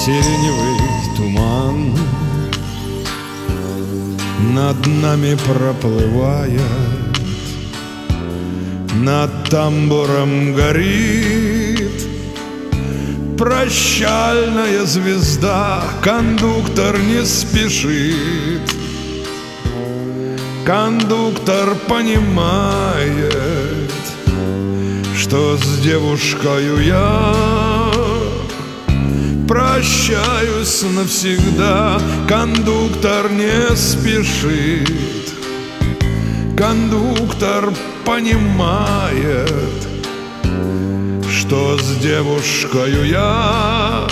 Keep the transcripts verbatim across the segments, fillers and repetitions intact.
Сиреневый туман над нами проплывает, над тамбуром горит прощальная звезда. Кондуктор не спешит, кондуктор понимает, что с девушкою я прощаюсь навсегда. Кондуктор не спешит, кондуктор понимает, что с девушкою я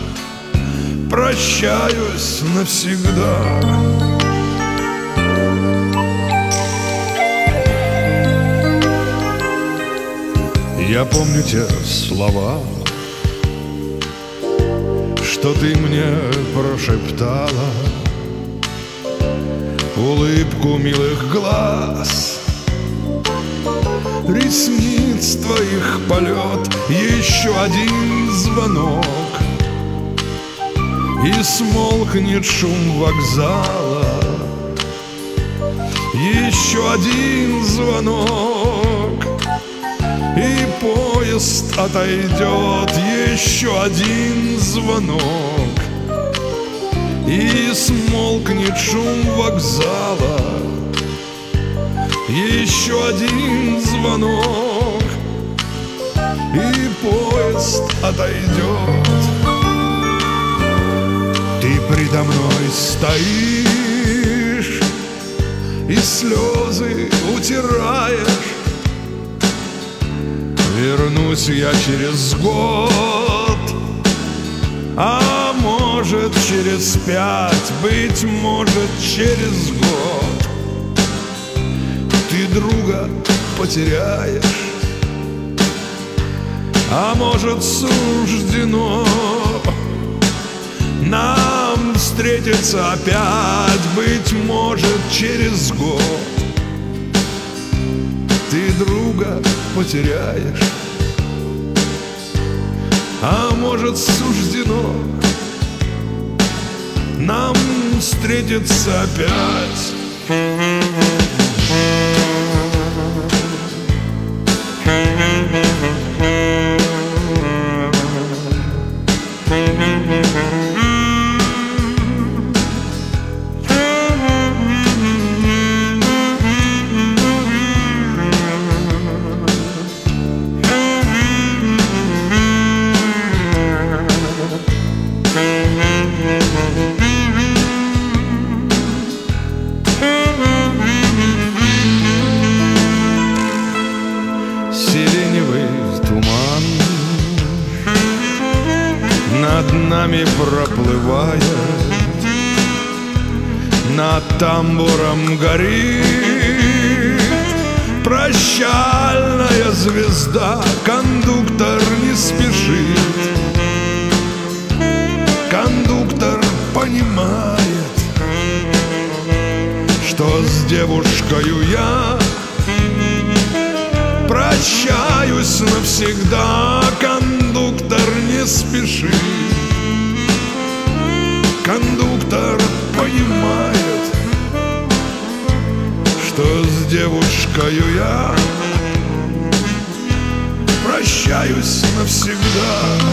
прощаюсь навсегда. Я помню те слова, что ты мне прошептала, улыбку милых глаз, ресниц твоих полет, еще один звонок, и смолкнет шум вокзала. Еще один звонок, и поезд отойдет. Еще один звонок, и смолкнет шум вокзала. Еще один звонок, и поезд отойдет. Ты предо мной стоишь и слезы утираешь. Вернусь я через год, а может через пять, быть может через год. Ты друга потеряешь, а может суждено нам встретиться опять, быть может через год. Ты друга потеряешь, а может суждено нам встретиться опять. Сиреневый туман над нами проплывает, над тамбуром горит прощальная звезда. Кондуктор не спешит, кондуктор понимает, что с девушкою я прощаюсь навсегда. Кондуктор не спешит, кондуктор понимает, что с девушкою я прощаюсь навсегда.